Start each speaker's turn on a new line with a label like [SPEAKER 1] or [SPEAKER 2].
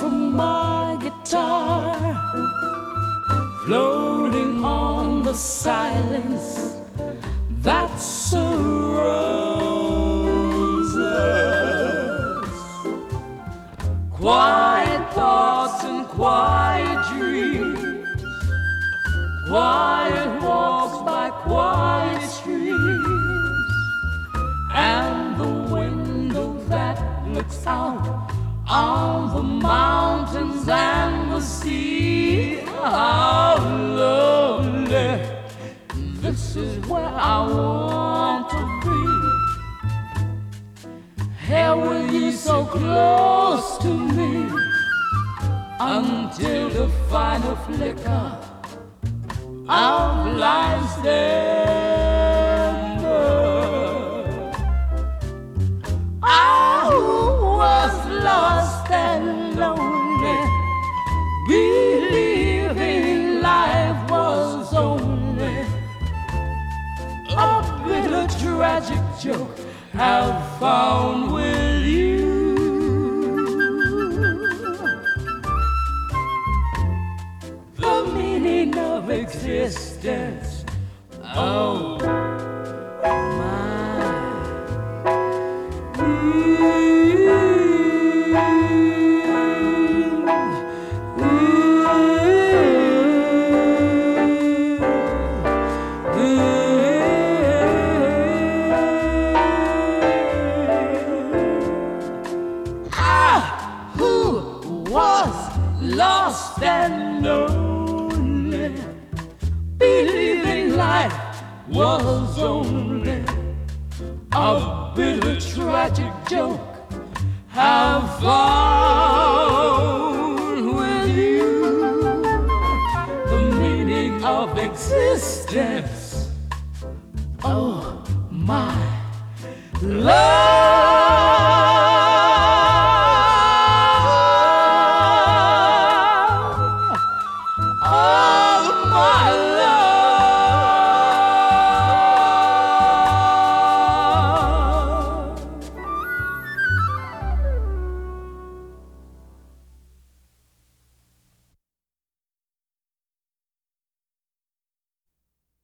[SPEAKER 1] of my guitar, floating on the silence that surrounds us. Quiet thoughts and quiet dreams, quiet walks by quiet streams, and the window that looks out on the mountains and the sea. How lonely, this is where I want to be. Here with you so close to me, until the final flicker of life's ember. I was lost and lonely, believing life was only a bitter tragic joke I've found with you. The meaning of existence, oh my. Lost and lonely, believing life was only a bitter tragic joke I've found with you. The meaning of existence, oh my love.